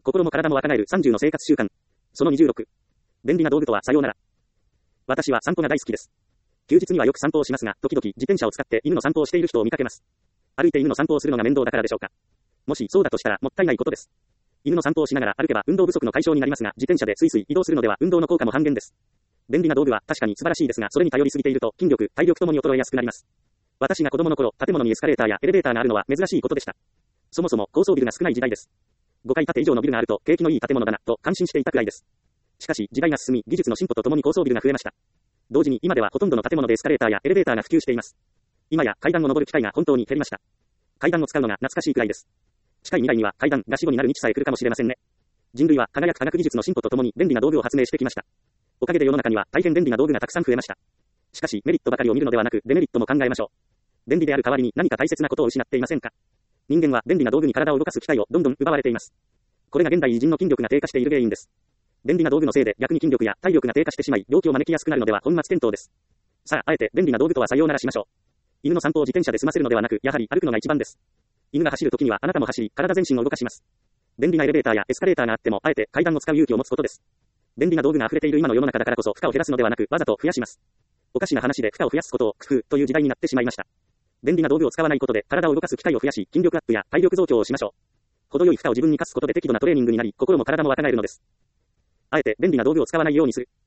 心も体も若返る30の生活習慣。その26。便利な道具とはさようなら。私は散歩が大好きです。休日にはよく散歩をしますが、時々自転車を使って犬の散歩をしている人を見かけます。歩いて犬の散歩をするのが面倒だからでしょうか。もしそうだとしたらもったいないことです。犬の散歩をしながら歩けば運動不足の解消になりますが、自転車でスイスイ移動するのでは運動の効果も半減です。便利な道具は確かに素晴らしいですが、それに頼りすぎていると筋力、体力ともに衰えやすくなります。私が子供の頃、建物にエスカレーターやエレベーターがあるのは珍しいことでした。そもそも高層ビルが少ない時代です。5階建て以上のビルがあると景気のいい建物だなと感心していたくらいです。しかし時代が進み、技術の進歩とともに高層ビルが増えました。同時に今ではほとんどの建物でエスカレーターやエレベーターが普及しています。今や階段を登る機会が本当に減りました。階段を使うのが懐かしいくらいです。近い未来には階段が死後になる日さえ来るかもしれませんね。人類は輝く科学技術の進歩とともに便利な道具を発明してきました。おかげで世の中には大変便利な道具がたくさん増えました。しかしメリットばかりを見るのではなくデメリットも考えましょう。便利である代わりに何か大切なことを失っていませんか。人間は便利な道具に体を動かす機会をどんどん奪われています。これが現代偉人の筋力が低下している原因です。便利な道具のせいで逆に筋力や体力が低下してしまい病気を招きやすくなるのでは本末転倒です。さあ、あえて便利な道具とはさようならしましょう。犬の散歩を自転車で済ませるのではなく、やはり歩くのが一番です。犬が走るときにはあなたも走り、体全身を動かします。便利なエレベーターやエスカレーターがあっても、あえて階段を使う勇気を持つことです。便利な道具が溢れている今の世の中だからこそ負荷を減らすのではなく、わざと増やします。おかしな話で負荷を増やすことを工夫という時代になってしまいました。便利な道具を使わないことで体を動かす機会を増やし、筋力アップや体力増強をしましょう。程よい負荷を自分に課すことで適度なトレーニングになり、心も体も若返るのです。あえて便利な道具を使わないようにする。